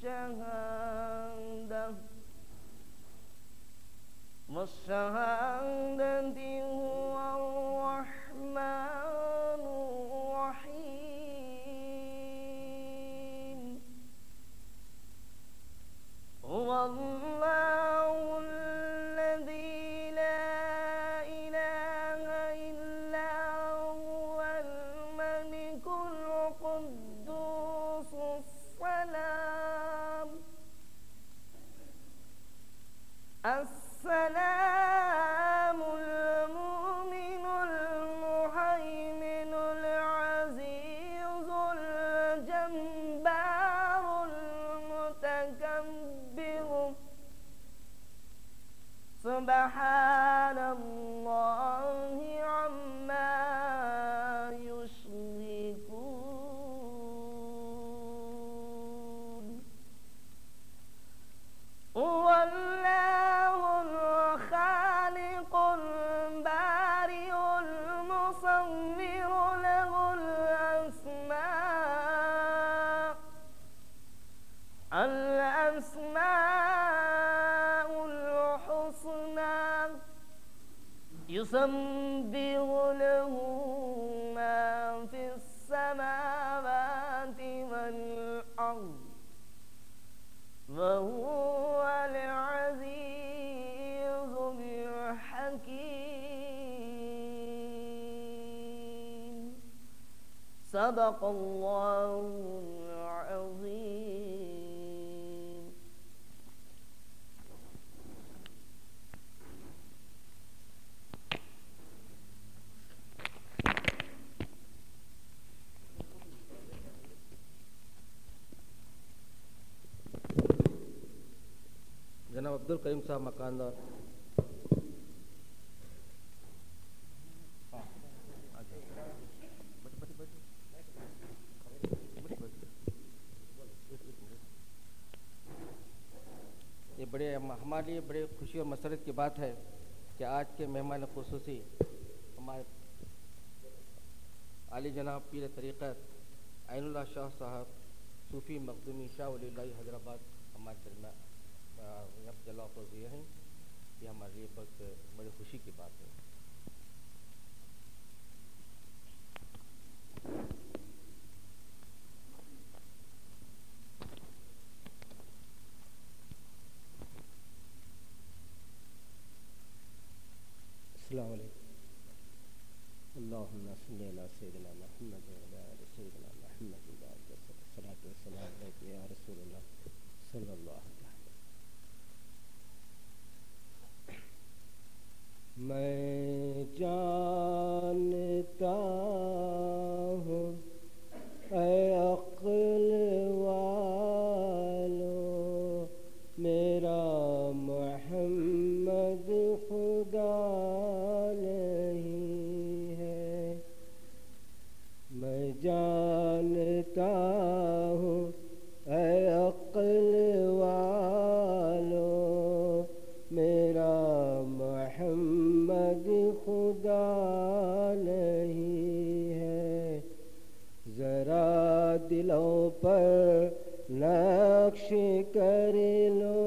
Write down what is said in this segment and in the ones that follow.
والشهادة هو الرحمن الرحيم هو الله الذي لا إله إلا هو الملك القدوس السلام المؤمن المهيمن العزيز الجبار المتكبر سبحان الله عما يشركون هو الله الخالق البارئ المصور له الأسماء الحسنى يسبح له ما في السماوات والأرض وهو العزيز الحكيم صدق الله العظيم. جناب عبد الکریم صاحب مکاندار. یہ ہمارے لیے بڑے خوشی اور مسرت کی بات ہے کہ آج کے مہمان خصوصی ہمارے عالی جناب پیر طریقت عین اللہ شاہ صاحب صوفی مخدومی شاہ ولی اللہ حیدرآباد ہمارے درمیان جلوہ افروز ہوئے ہیں. یہ ہمارے لیے بہت بڑی خوشی کی بات ہے. السلام علیکم. اللہم صلی علی سیدنا محمد وعلی آل سیدنا محمد والصلاۃ والسلام علیک یا رسول اللہ صلی اللہ علیہ وسلم. میں جانتا ہوں اے عقل والو میرا محمد خدا نہیں ہے. میں جانتا ہوں اے عقل والو میرا محمد خدا نہیں ہے. ذرا دلوں پر نقش کر لو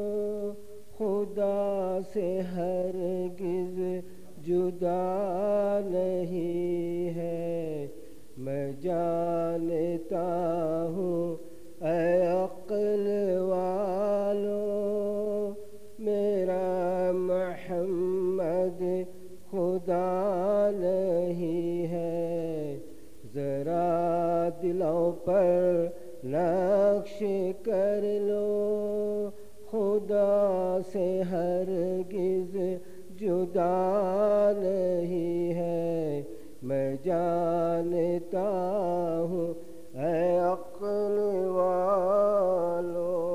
خدا سے ہرگز جدا نہیں ہے. میں جانتا ہوں اے عقل والو میرا محمد خدا نہیں ہے. ذرا دلوں پر نقش کر لو خدا سے ہرگز جدا نہیں ہے. میں جانتا ہوں اے عقل والو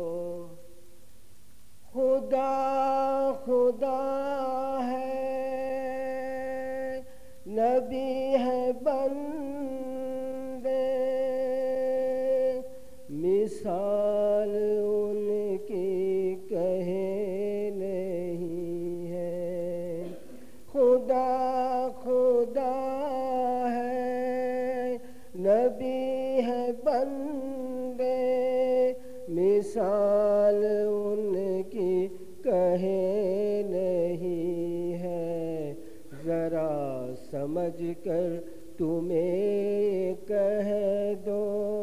خدا خدا ہے نبی ہے بندے مثال ان کی کہیں نہیں ہے. خدا خدا ہے نبی ہے بندے مثال ان کی کہیں نہیں ہے، ذرا سمجھ کر تمہیں کہہ دو،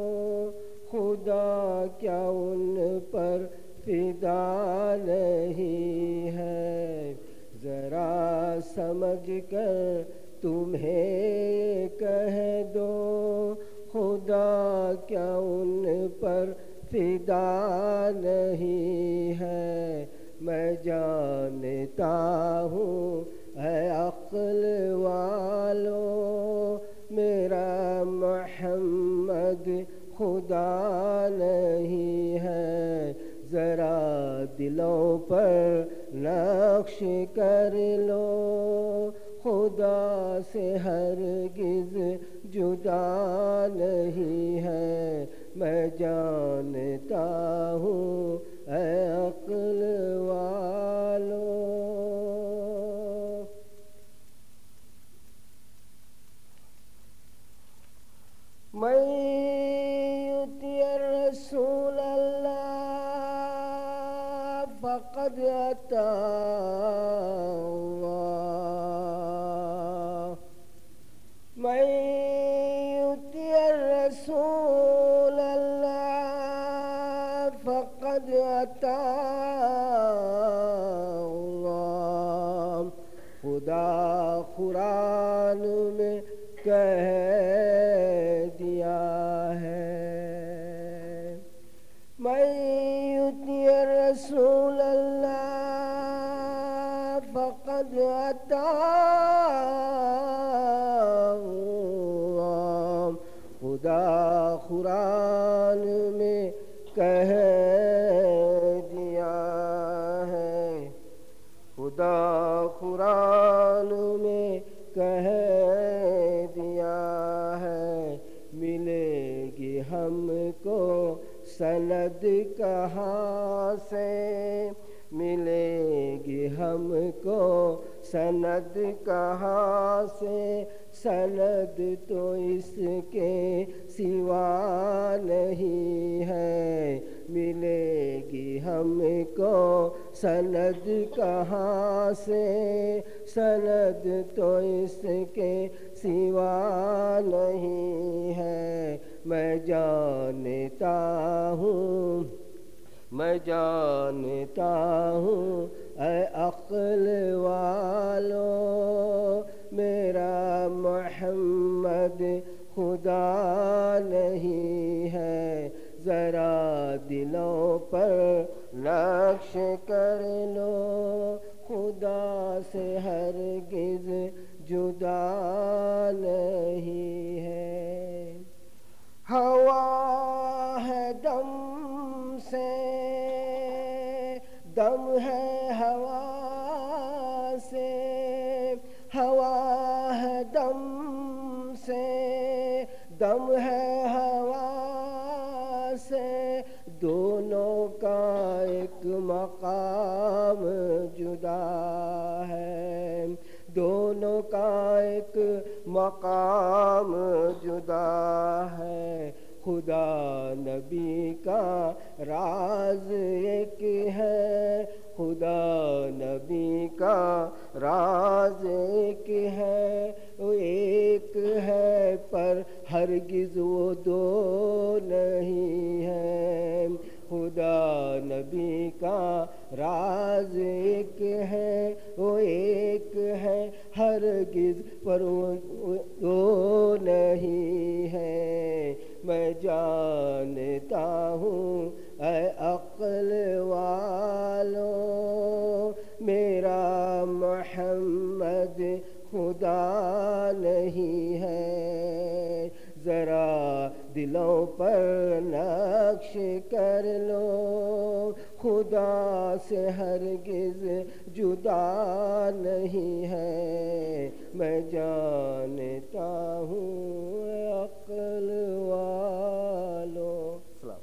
خدا کیا ان پر فدا نہیں ہے، ذرا سمجھ کر تمہیں کہہ دو، خدا کیا ان پر فدا نہیں ہے۔ میں جانتا ہوں اے عقل والو، میرا محمد خدا نہیں ہے، ذرا دلوں پر نقش کر لو، خدا سے ہرگز جدا نہیں ہے۔ میں جانتا ہوں اے عقل والو، میں یطیع رسول اللہ فقد اطاع اللہ، میں یطیع رسول اللہ فقد اطاع اللہ، خدا قرآن میں کہہ دیا ہے، میں یطیع رسول اللہ فقد اطاع اللہ، خدا قرآن میں کہہ دیا ہے، خدا قرآن میں کہہ دیا ہے، ملے گی ہم کو سند کہاں سے، ملے گی ہم کو سند کہاں سے، سند تو اس کے سوا نہیں ہے، ملے گی ہم کو سند کہاں سے، سند تو اس کے سوا نہیں ہے۔ میں جانتا ہوں، میں جانتا ہوں اے عقل والو، میرا محمد خدا نہیں ہے، ذرا دلوں پر نقش کر لو، خدا سے ہرگز جدا نہیں ہے۔ ہوا ہے دم سے، دم ہے ہوا سے، ہوا ہے دم سے، دم ہے ہوا سے، دونوں کا ایک مقام جدا ہے، دونوں کا ایک مقام جدا ہے، خدا نبی کا راز ایک ہے، خدا نبی کا راز ایک ہے، وہ ایک ہے پر ہرگز وہ دو نہیں ہے، خدا نبی کا راز ایک ہے، وہ ایک ہے ہرگز پر وہ دو نہیں ہے۔ میں جانتا ہوں اے عقل والو، میرا محمد خدا نہیں ہے، ذرا دلوں پر نقش کر لو، خدا سے ہرگز جدا نہیں ہے۔ میں جانتا ہوں اے عقل والو۔ سلام۔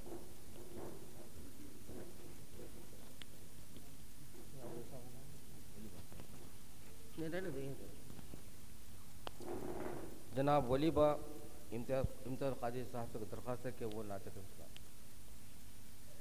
جناب ولی با امتیاز قادری صاحب سے درخواست ہے کہ وہ نعت اسلام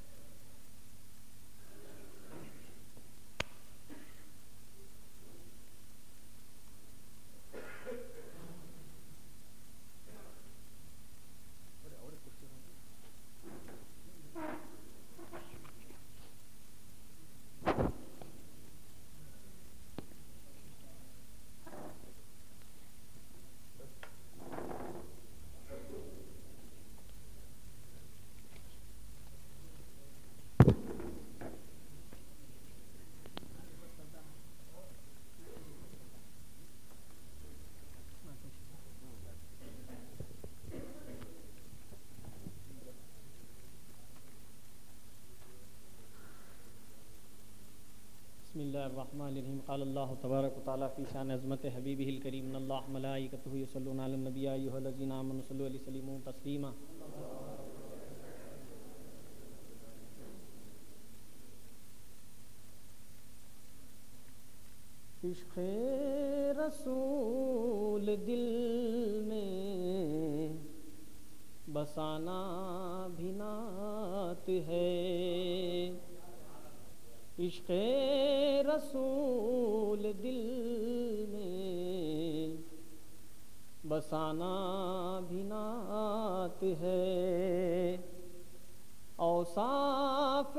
الله الرحمن الرحيم قال الله تبارك وتعالى في شان عظمت حبيبه الكريم ان الله ملائكته يصلون على النبي يا ايها الذين امنوا صلوا عليه وسلموا تسليما. عشق رسول دل میں بسانا بھی نعت ہے. عشق رسول دل میں بسانا بھی نعت ہے. اوصاف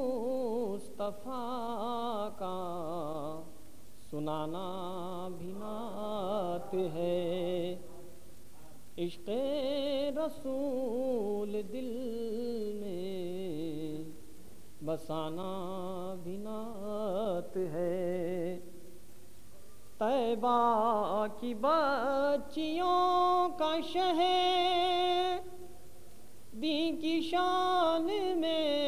مصطفیٰ کا سنانا بھی نعت ہے. عشق رسول دل میں بسانا بھی نعت ہے. طیبہ کی بچیوں کا شہر دین کی شان میں.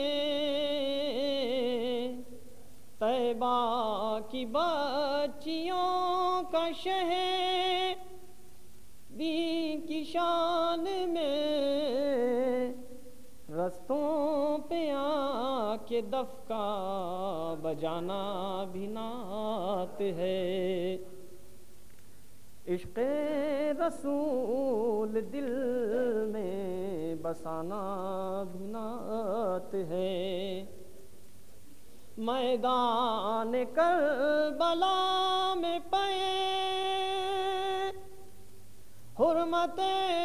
طیبہ کی بچیوں کا شہر دین کی شان میں. رستوں پہ آ کے دف کا بجانا بھی نعت ہے. عشق رسول دل میں بسانا بھی نعت ہے. میدان کربلا میں پائے حرمت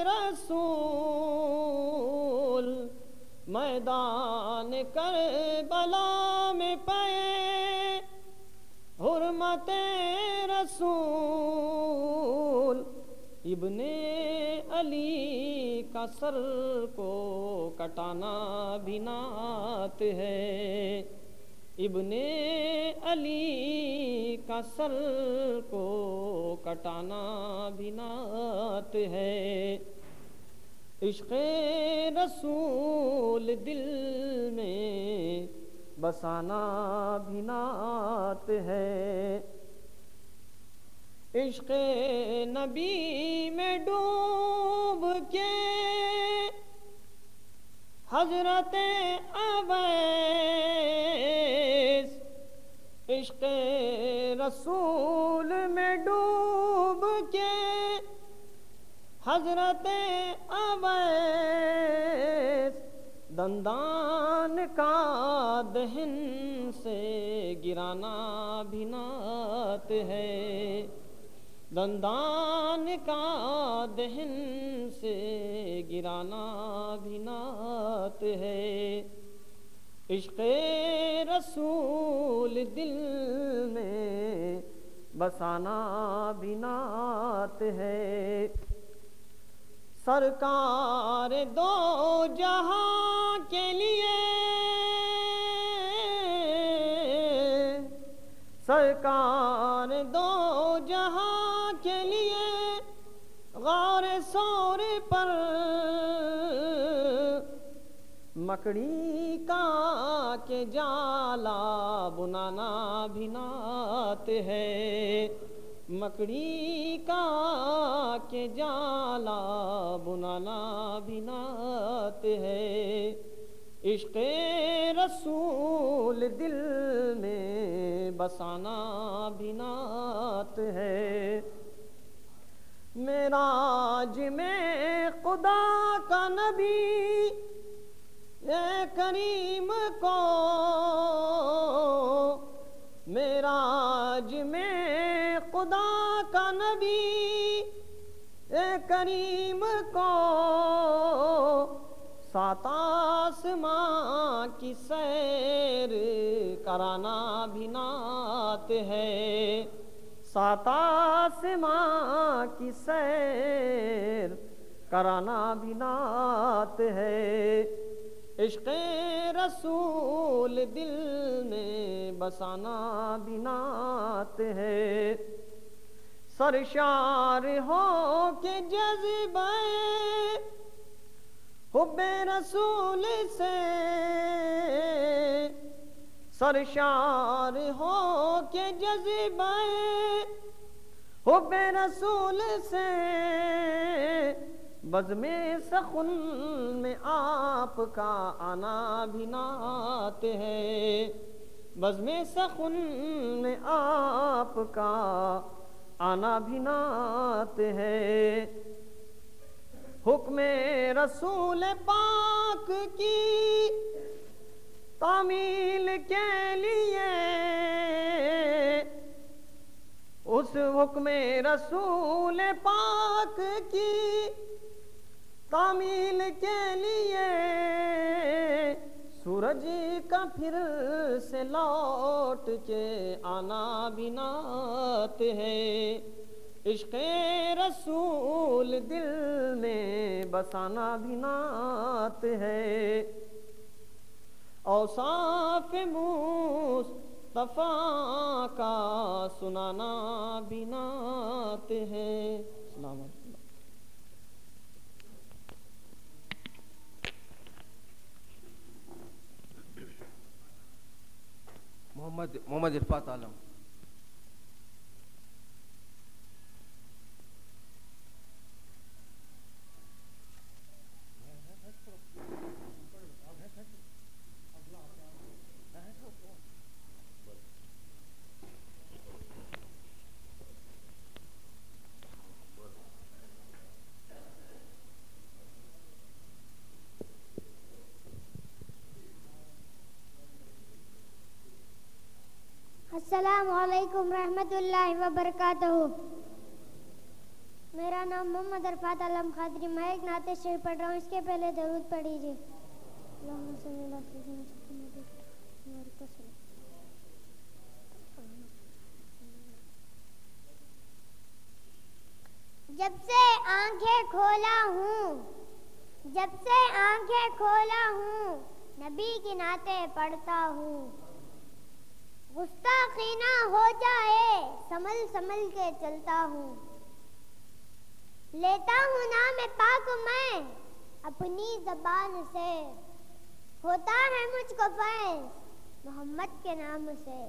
رسول. میدان کربلا میں پائے حرمت رسول. ابن علی کا سر کو کٹانا بھی نعت ہے. ابن علی کا سر کو کٹانا بھی نعت ہے. عشق رسول دل میں بسانا بھی نعت ہے. عشق نبی میں ڈوب کے حضرت اویس. عشق رسول میں ڈوب کے حضرت اویس. دندان کا دہن سے گرانا بھی نعت ہے. دندان کا دہن سے گرانا بھی نعت ہے. عشق رسول دل میں بسانا بھی نعت ہے. سرکار دو جہاں کے لیے سرکار دو جہاں کے لیے غار ثور پر مکڑی کا کے جالا بنانا بھی نعت ہے. مکڑی کا کے جالا بنانا بھی نعت ہے. عشق رسول دل میں بسانا بھی نعت ہے. معراج میں خدا کا نبی اے کریم کو معراج میں خدا کا نبی اے کریم کو سات آسماں کی سیر کرانا بھی نعت ہے. سات آسماں کی سیر کرانا بھی نعت ہے. عشق رسول دل میں بسانا بھی نعت ہے. سرشار ہو کے جذبہ حب رسول سے سرشار ہو کے جذبہ حب رسول سے بزم سخن میں آپ کا آنا بھی نعت ہے، بزم سخن میں آپ کا آنا بھی نعت ہے۔ حکم رسول پاک کی تعمیل کے لیے، اس حکم رسول پاک کی تعمیل کے لیے سورج کا پھر سے لوٹ کے آنا بھی نعت ہے۔ عشق رسول دل میں بسانا بھی نعت ہے، اوصاف مصطفیٰ کا سنانا بھی نعت ہے۔ السلام علیکم۔ محمد عرفات عالم۔ السلام علیکم رحمۃ اللہ وبرکاتہ۔ میرا نام محمد عرفات عالم قادری، میں ایک نعت شریف پڑھ رہا ہوں، اس کے پہلے درود پڑھ لیجیے۔ اللہم صلی علی سیدنا محمد۔ جب سے آنکھیں کھولا ہوں، جب سے آنکھیں کھولا ہوں، نبی کی نعتیں پڑھتا ہوں، گستاخی نہ ہو جائے سنبھل سنبھل کے چلتا ہوں، لیتا ہوں نام پاک میں اپنی زبان سے، ہوتا ہے مجھ کو فیض محمد کے نام سے۔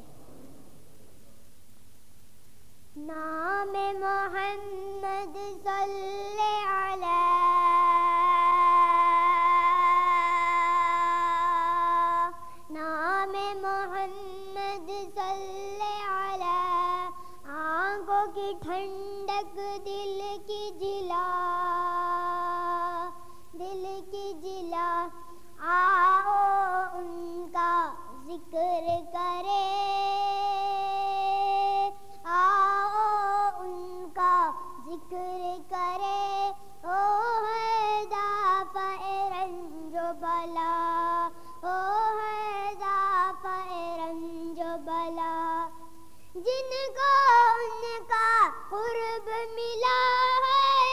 نام محمد صلی علی نام محمد صلی علی، آنکھوں کی ٹھنڈک دل کی جلا، دل کی جلا، آؤ ان کا ذکر کرے، آؤ ان کا ذکر کرے، او ہے دافع رنج و بلا، او ہے دافع رنج و بلا، جن کو ان کا قرب ملا ہے،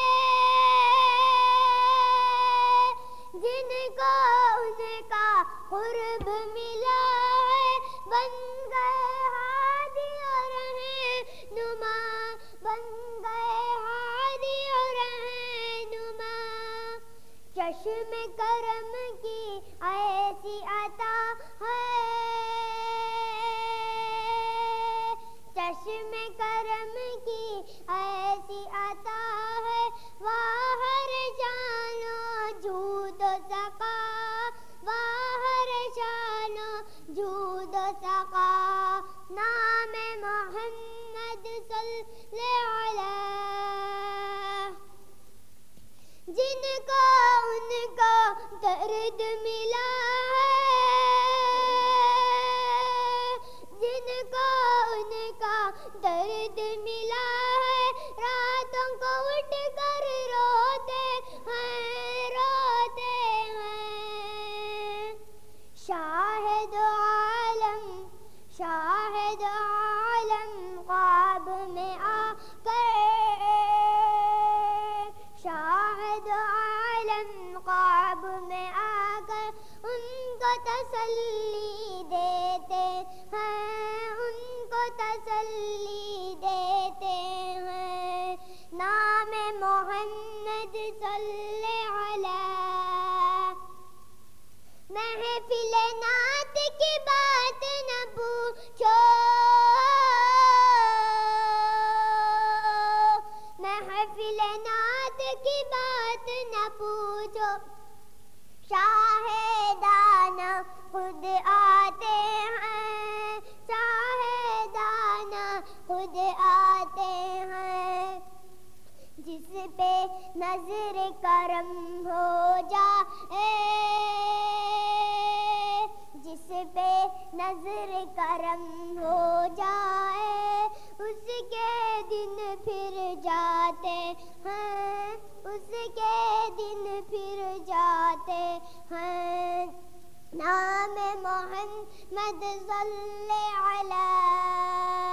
جن کو ان کا قرب ملا ہے، بن گئے ہادی اور رہنما، بن گئے ہادی اور رہنما، چشم کرم کی ایسی عطا ہے، چشم کرم کی ایسی عطا ہے، واہر جانو جود و سقا، واہر جانو جود و سقا، نام محمد صلی علیہ، جن کو ان کو درد ملا ہے، جن کو ان کا درد ملا ہے، راتوں کو اٹھ کر روتے ہیں، روتے ہیں، شاہد عالم، شاہد عالم خواب میں آ کر، شاہد عالم خواب میں آ کر ان کو تسلی دیتے ہیں، ان کو تسلی دیتے ہیں، نام محمد صلی علیہ، محفل نعت کی بات نہ آتے ہیں، شاہدانہ خود آتے ہیں، جس پہ نظر کرم ہو جائے، جس پہ نظر کرم ہو جائے، اس کے دن پھر جاتے ہیں، اس کے دن پھر جاتے ہیں۔ نام محمد صلی علیہ،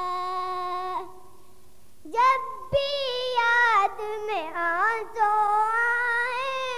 جب بھی یاد میں آنسو آئے،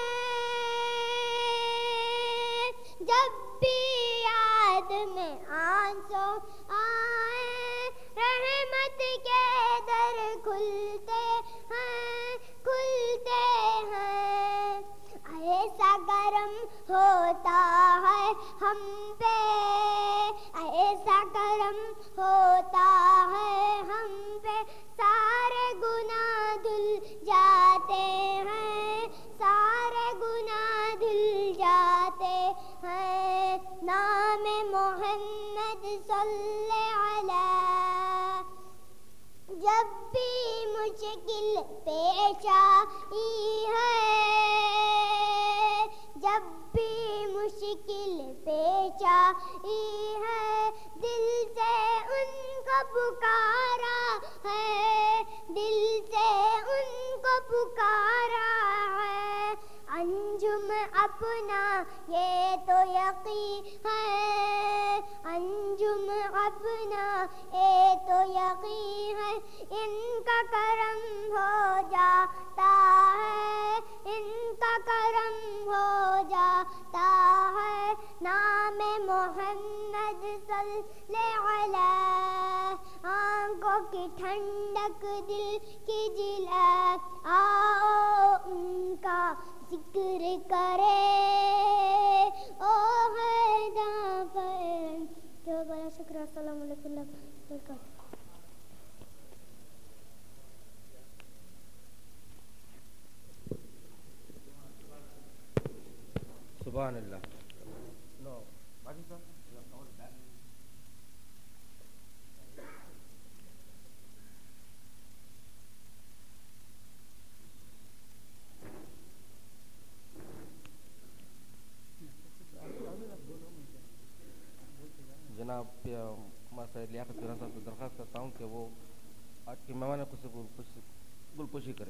جب بھی یاد میں آنسو آئے، رحمت کے در کھلتے ہیں، کھلتے ہیں۔ ایسا کرم ہوتا ہے ہم پہ، ایسا کرم ہوتا ہے ہم پہ، سارے گناہ دھل جاتے ہیں، سارے گناہ دھل جاتے ہیں۔ نام محمد صلی علیہ، جب بھی مشکل پیش آئی ہے، جب بھی مشکل پیش آئی ہے، دل سے ان کو پکارا ہے، دل سے ان کو پکارا ہے۔ انجم اپنا یہ تو یقین ہے، انجم اپنا یہ تو یقین ہے، ان کا کرم ہو جاتا ہے، ان کا کرم ہو جاتا ہے۔ نام محمد صلی علیہ، آنکھوں کی ٹھنڈک دل کی جلک، آؤ ان کا ذکر کرے، او حیدر پر جو بڑا شکر۔ السلام علیکم ورحمۃ اللہ وبرکاتہ۔ سبحان اللہ۔ No, Pakistan, you have covered that. جناب ہمارے لیاقت جناب صاحب سے درخواست کرتا ہوں کہ وہ آج کے مہمان کو سے گل پوشی کرے۔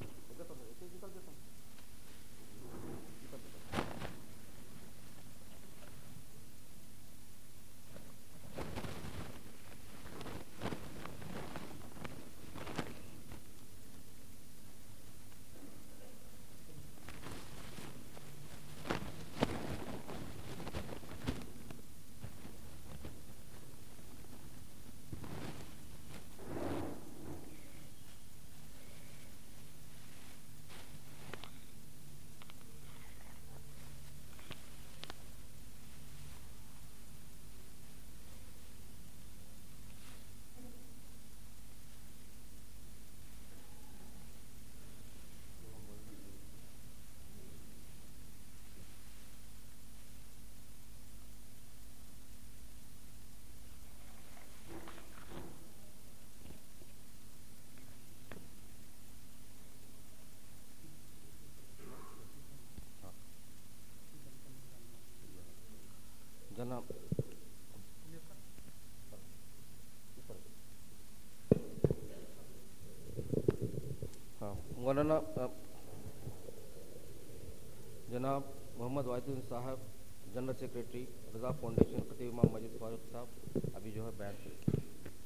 جناب ہاں مولانا جناب محمد واحد الدین صاحب جنرل سیکریٹری رضا فاؤنڈیشن، خطیب امام مسجد فاروق صاحب ابھی جو ہے بیان کریں۔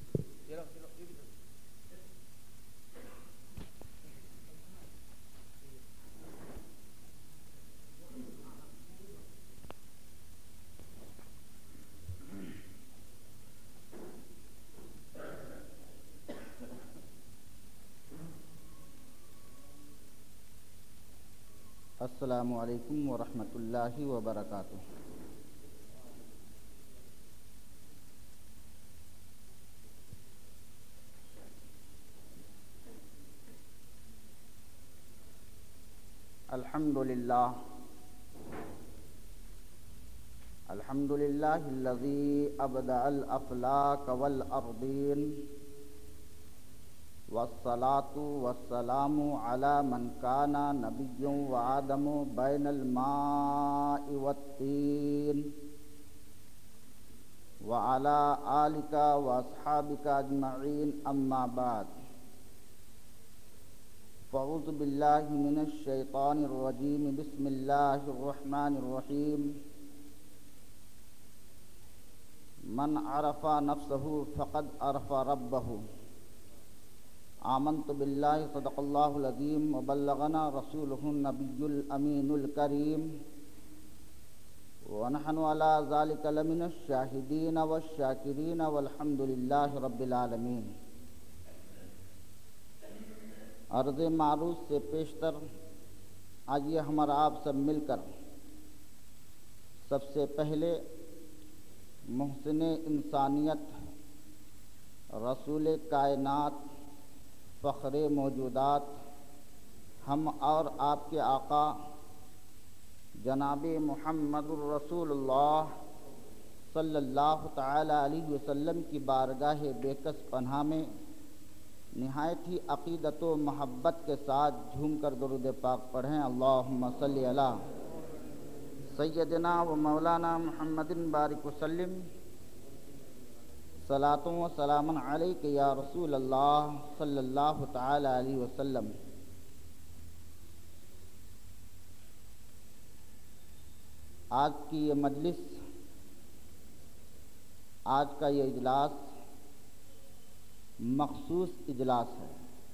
السلام علیکم ورحمۃ اللہ وبرکاتہ۔ الحمد للہ الحمد لله الذي أبدع الأفلاك والأرضين والصلاة والسلام على من كان نبي وآدم بين الماء والطين وعلى آلك وأصحابك أجمعين أما بعد فأعوذ بالله من الشيطان الرجيم بسم الله الرحمن الرحيم من عرف نفسه فقد عرف ربه آمنت بالله صدق الله العظيم وبلغنا رسوله النبي الأمين الكريم ونحن على ذلك لمن الشاهدين والشاكرين والحمد لله رب العالمين. عرض معروض سے پیشتر آج یہ ہمارا آپ سب مل کر سب سے پہلے محسن انسانیت رسول کائنات فخر موجودات ہم اور آپ کے آقا جناب محمد الرسول اللہ صلی اللہ تعالی علیہ وسلم کی بارگاہ بےکس پناہ میں نہایت ہی عقیدت و محبت کے ساتھ جھوم کر درود پاک پڑھیں. اللہم صلی علی سیدنا و مولانا محمد بارک وسلم صلاۃ و سلام علیک یا رسول اللہ صلی اللہ تعالی علیہ وسلم. آج کی یہ مجلس، آج کا یہ اجلاس مخصوص اجلاس ہے.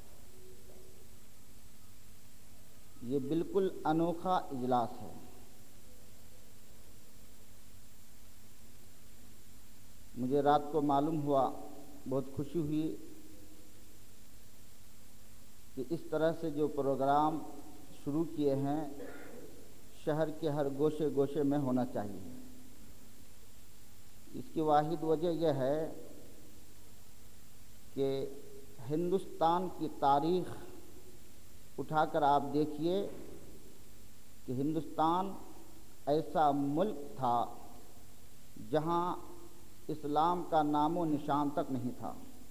یہ بالکل انوکھا اجلاس ہے. مجھے رات کو معلوم ہوا، بہت خوشی ہوئی کہ اس طرح سے جو پروگرام شروع کیے ہیں شہر کے ہر گوشے گوشے میں ہونا چاہیے. اس کی واحد وجہ یہ ہے کہ ہندوستان کی تاریخ اٹھا کر آپ دیکھیے کہ ہندوستان ایسا ملک تھا جہاں اسلام کا نام و نشان تک نہیں تھا.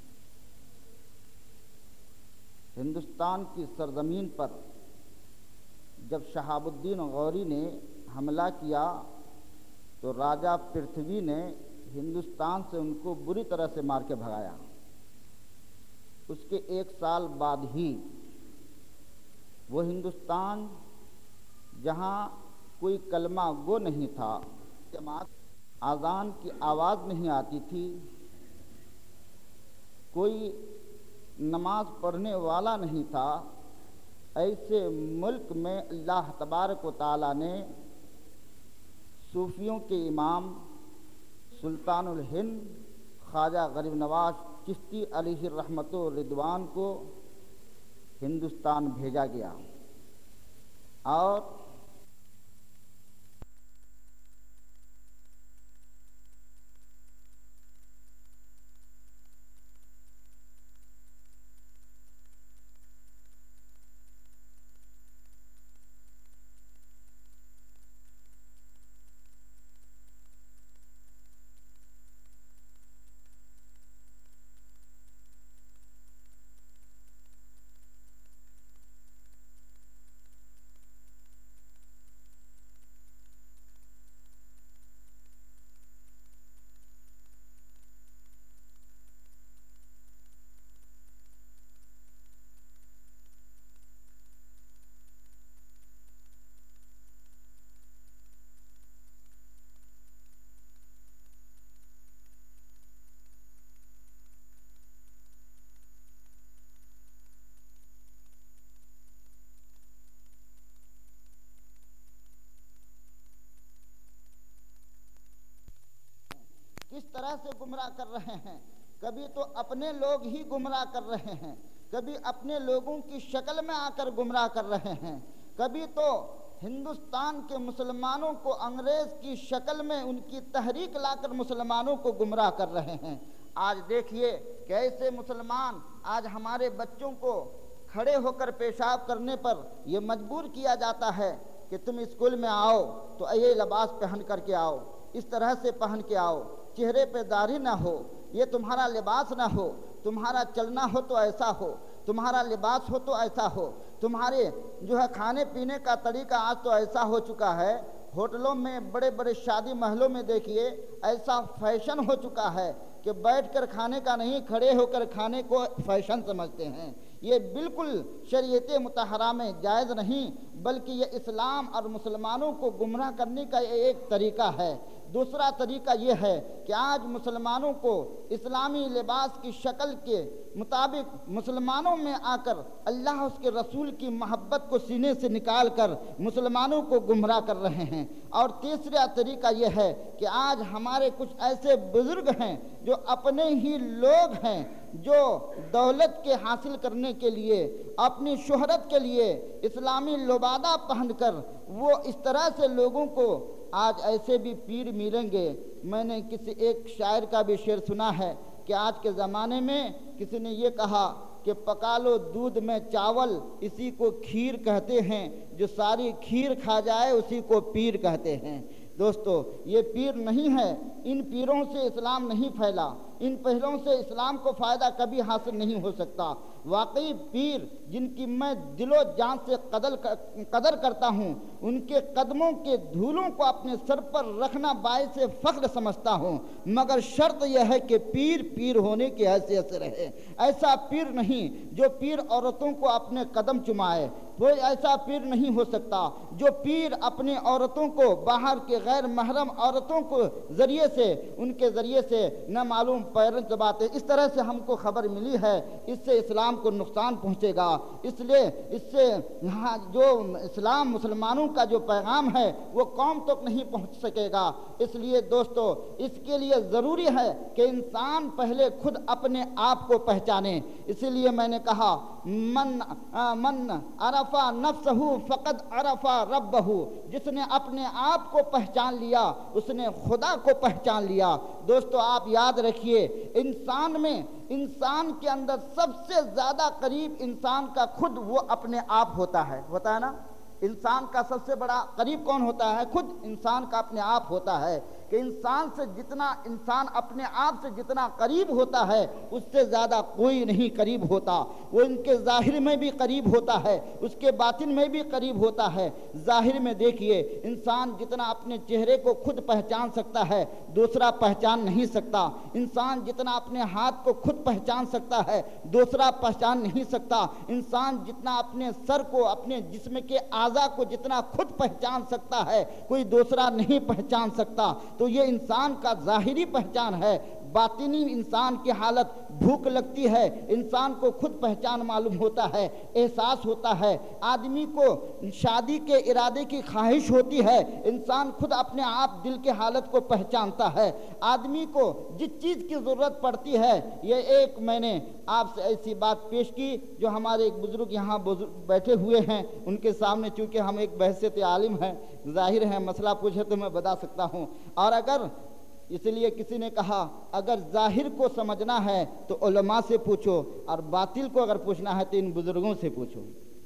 ہندوستان کی سرزمین پر جب شہاب الدین غوری نے حملہ کیا تو راجہ پرتھوی نے ہندوستان سے ان کو بری طرح سے مار کے بھگایا. اس کے 1 سال بعد ہی وہ ہندوستان جہاں کوئی کلمہ گو نہیں تھا، جماعت اذان کی آواز نہیں آتی تھی، کوئی نماز پڑھنے والا نہیں تھا، ایسے ملک میں اللہ تبارک و تعالیٰ نے صوفیوں کے امام سلطان الہند خواجہ غریب نواز چشتی علیہ الرحمت و رضوان کو ہندوستان بھیجا گیا. اور کس طرح سے گمراہ کر رہے ہیں. کبھی تو اپنے لوگ ہی گمراہ کر رہے ہیں، کبھی اپنے لوگوں کی شکل میں آ کر گمراہ کر رہے ہیں، کبھی تو ہندوستان کے مسلمانوں کو انگریز کی شکل میں ان کی تحریک لا کر مسلمانوں کو گمراہ کر رہے ہیں. آج دیکھیے کہ ایسے مسلمان آج ہمارے بچوں کو کھڑے ہو کر پیشاب کرنے پر یہ مجبور کیا جاتا ہے کہ تم اسکول میں آؤ تو یہ لباس پہن کر کے آؤ، اس طرح سے پہن کے آؤ، چہرے پہ داڑھی نہ ہو، یہ تمہارا لباس نہ ہو، تمہارا چلنا ہو تو ایسا ہو، تمہارا لباس ہو تو ایسا ہو، تمہارے جو ہے کھانے پینے کا طریقہ آج تو ایسا ہو چکا ہے، ہوٹلوں میں بڑے بڑے شادی محلوں میں دیکھیے ایسا فیشن ہو چکا ہے کہ بیٹھ کر کھانے کا نہیں، کھڑے ہو کر کھانے کو فیشن سمجھتے ہیں۔ یہ بالکل شریعت مطہرہ میں جائز نہیں، بلکہ یہ اسلام اور مسلمانوں کو گمراہ کرنے کا ایک طریقہ ہے۔ دوسرا طریقہ یہ ہے کہ آج مسلمانوں کو اسلامی لباس کی شکل کے مطابق مسلمانوں میں آ کر اللہ اس کے رسول کی محبت کو سینے سے نکال کر مسلمانوں کو گمراہ کر رہے ہیں۔ اور تیسرا طریقہ یہ ہے کہ آج ہمارے کچھ ایسے بزرگ ہیں جو اپنے ہی لوگ ہیں، جو دولت کے حاصل کرنے کے لیے، اپنی شہرت کے لیے اسلامی لبادہ پہن کر وہ اس طرح سے لوگوں کو آج ایسے بھی پیر ملیں گے۔ میں نے کسی ایک شاعر کا بھی شعر سنا ہے کہ آج کے زمانے میں کسی نے یہ کہا کہ پکا لو دودھ میں چاول، اسی کو کھیر کہتے ہیں، جو ساری کھیر کھا جائے اسی کو پیر کہتے ہیں۔ دوستو یہ پیر نہیں ہے، ان پیروں سے اسلام نہیں پھیلا، ان پہلوں سے اسلام کو فائدہ کبھی حاصل نہیں ہو سکتا۔ واقعی پیر جن کی میں دل و جان سے قدر کرتا ہوں، ان کے قدموں کے دھولوں کو اپنے سر پر رکھنا باعث فخر سمجھتا ہوں، مگر شرط یہ ہے کہ پیر پیر ہونے کی حیثیت سے رہے۔ ایسا پیر نہیں جو پیر عورتوں کو اپنے قدم چمائے، وہ ایسا پیر نہیں ہو سکتا جو پیر اپنے عورتوں کو باہر کے غیر محرم عورتوں کو ذریعے سے، ان کے ذریعے سے نہ معلوم پیرنٹ باتیں اس طرح سے ہم کو خبر ملی ہے، اس سے اسلام کو نقصان پہنچے گا۔ اس لیے اس سے جو اسلام مسلمانوں کا جو پیغام ہے وہ قوم تک نہیں پہنچ سکے گا۔ اس لیے دوستو اس کے لیے ضروری ہے کہ انسان پہلے خود اپنے آپ کو پہچانے۔ اسی لیے میں نے کہا من عرف نفسہ فقد عرف ربہ، جس نے اپنے آپ کو پہچان لیا اس نے خدا کو پہچان لیا۔ دوستو آپ یاد رکھیے، انسان کے اندر سب سے زیادہ قریب انسان کا خود وہ اپنے آپ ہوتا ہے نا۔ انسان کا سب سے بڑا قریب کون ہوتا ہے؟ خود انسان کا اپنے آپ ہوتا ہے، کہ انسان سے جتنا انسان اپنے آپ سے جتنا قریب ہوتا ہے اس سے زیادہ کوئی نہیں قریب ہوتا۔ وہ ان کے ظاہر میں بھی قریب ہوتا ہے، اس کے باطن میں بھی قریب ہوتا ہے۔ ظاہر میں دیکھیے انسان جتنا اپنے چہرے کو خود پہچان سکتا ہے دوسرا پہچان نہیں سکتا۔ انسان جتنا اپنے ہاتھ کو خود پہچان سکتا ہے دوسرا پہچان نہیں سکتا۔ انسان جتنا اپنے سر کو، اپنے جسم کے اعضاء کو جتنا خود پہچان سکتا ہے کوئی دوسرا نہیں پہچان سکتا۔ تو یہ انسان کا ظاہری پہچان ہے۔ باطنی انسان کی حالت، بھوک لگتی ہے انسان کو خود پہچان معلوم ہوتا ہے، احساس ہوتا ہے۔ آدمی کو شادی کے ارادے کی خواہش ہوتی ہے، انسان خود اپنے آپ دل کے حالت کو پہچانتا ہے۔ آدمی کو جس چیز کی ضرورت پڑتی ہے، یہ ایک میں نے آپ سے ایسی بات پیش کی جو ہمارے ایک بزرگ یہاں بیٹھے ہوئے ہیں، ان کے سامنے چونکہ ہم ایک بحیثیت عالم ہیں، ظاہر ہے مسئلہ پوچھے تو میں بتا سکتا ہوں۔ اور اگر اس لیے کسی نے کہا اگر ظاہر کو سمجھنا ہے تو علماء سے پوچھو، اور باطل کو اگر پوچھنا ہے تو ان بزرگوں سے پوچھو۔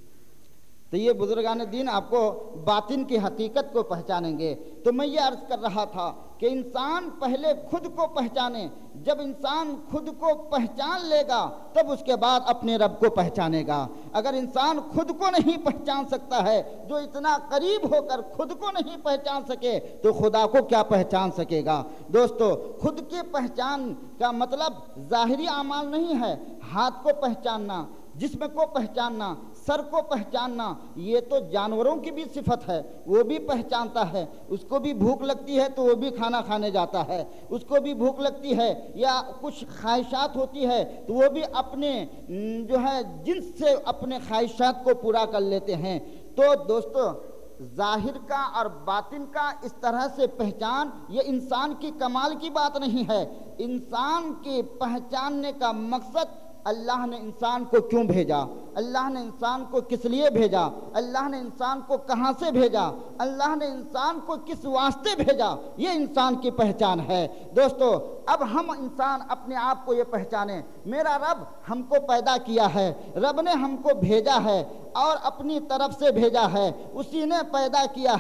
تو یہ بزرگان دین آپ کو باطن کی حقیقت کو پہچانیں گے۔ تو میں یہ عرض کر رہا تھا کہ انسان پہلے خود کو پہچانے، جب انسان خود کو پہچان لے گا تب اس کے بعد اپنے رب کو پہچانے گا۔ اگر انسان خود کو نہیں پہچان سکتا ہے، جو اتنا قریب ہو کر خود کو نہیں پہچان سکے تو خدا کو کیا پہچان سکے گا؟ دوستو خود کی پہچان کا مطلب ظاہری اعمال نہیں ہے، ہاتھ کو پہچاننا، جسم کو پہچاننا، سر کو پہچاننا، یہ تو جانوروں کی بھی صفت ہے، وہ بھی پہچانتا ہے۔ اس کو بھی بھوک لگتی ہے تو وہ بھی کھانا کھانے جاتا ہے، اس کو بھی بھوک لگتی ہے یا کچھ خواہشات ہوتی ہے تو وہ بھی اپنے جو ہے جنس سے اپنے خواہشات کو پورا کر لیتے ہیں۔ تو دوستو ظاہر کا اور باطن کا اس طرح سے پہچان یہ انسان کی کمال کی بات نہیں ہے۔ انسان کے پہچاننے کا مقصد اللہ نے انسان کو کیوں بھیجا، اللہ نے انسان کو کس لیے بھیجا، اللہ نے انسان کو کہاں سے بھیجا، اللہ نے انسان کو کس واسطے بھیجا، یہ انسان کی پہچان ہے۔ دوستو اب ہم انسان اپنے آپ کو یہ پہچانے، میرا رب ہم کو پیدا کیا ہے، رب نے ہم کو بھیجا ہے اور اپنی طرف سے بھیجا ہے، اسی نے پیدا کیا ہے۔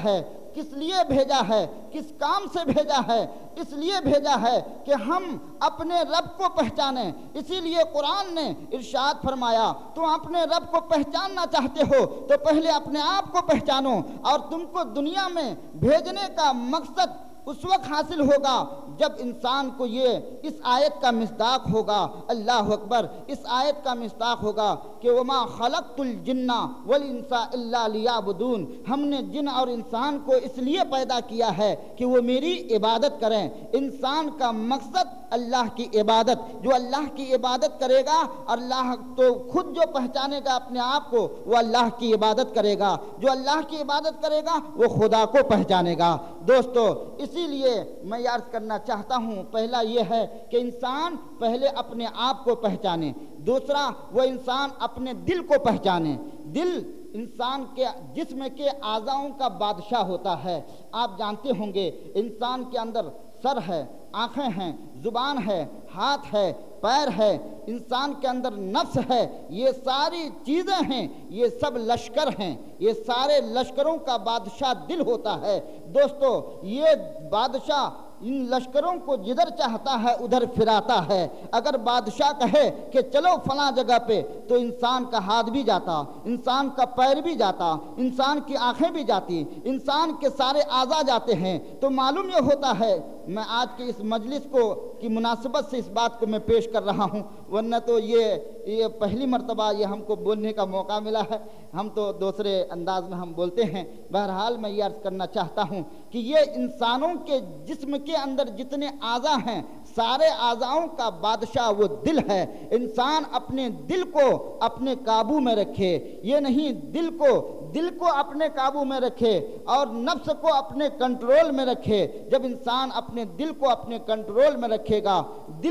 کس لیے بھیجا ہے، کس کام سے بھیجا ہے؟ اس لیے بھیجا ہے کہ ہم اپنے رب کو پہچانیں۔ اسی لیے قرآن نے ارشاد فرمایا تم اپنے رب کو پہچاننا چاہتے ہو تو پہلے اپنے آپ کو پہچانو، اور تم کو دنیا میں بھیجنے کا مقصد اس وقت حاصل ہوگا جب انسان کو یہ اس آیت کا مصداق ہوگا۔ اللہ اکبر، اس آیت کا مصداق ہوگا کہ وما خلقت الجن والانس الا لیعبدون، ہم نے جن اور انسان کو اس لیے پیدا کیا ہے کہ وہ میری عبادت کریں۔ انسان کا مقصد اللہ کی عبادت، جو اللہ کی عبادت کرے گا اللہ تو خود جو پہچانے گا اپنے آپ کو وہ اللہ کی عبادت کرے گا، جو اللہ کی عبادت کرے گا وہ خدا کو پہچانے گا۔ دوستو اسی لیے میں عرض کرنا چاہتا ہوں، پہلا یہ ہے کہ انسان پہلے اپنے آپ کو پہچانے، دوسرا وہ انسان اپنے دل کو پہچانے۔ دل انسان کے جسم کے اعضاؤں کا بادشاہ ہوتا ہے۔ آپ جانتے ہوں گے انسان کے اندر سر ہے، آنکھیں ہیں، زبان ہے، ہاتھ ہے، پیر ہے، انسان کے اندر نفس ہے، یہ ساری چیزیں ہیں، یہ سب لشکر ہیں، یہ سارے لشکروں کا بادشاہ دل ہوتا ہے۔ دوستو یہ بادشاہ ان لشکروں کو جدھر چاہتا ہے ادھر پھراتا ہے۔ اگر بادشاہ کہے کہ چلو فلاں جگہ پہ تو انسان کا ہاتھ بھی جاتا، انسان کا پیر بھی جاتا، انسان کی آنکھیں بھی جاتی، انسان کے سارے اعضاء جاتے ہیں۔ تو معلوم یہ ہوتا ہے، میں آج کی اس مجلس کی مناسبت سے اس بات کو میں پیش کر رہا ہوں، ورنہ تو یہ پہلی مرتبہ یہ ہم کو بولنے کا موقع ملا ہے، ہم تو دوسرے انداز میں ہم بولتے ہیں۔ بہرحال میں یہ عرض کرنا چاہتا ہوں کہ یہ انسانوں کے جسم کے اندر جتنے اعضاء ہیں سارے اعضاؤں کا بادشاہ وہ دل ہے۔ انسان اپنے دل کو اپنے قابو میں رکھے، یہ نہیں دل کو اپنے قابو میں رکھے اور نفس کو اپنے کنٹرول میں رکھے۔ جب انسان اپنے دل کو اپنے کنٹرول میں رکھے گا،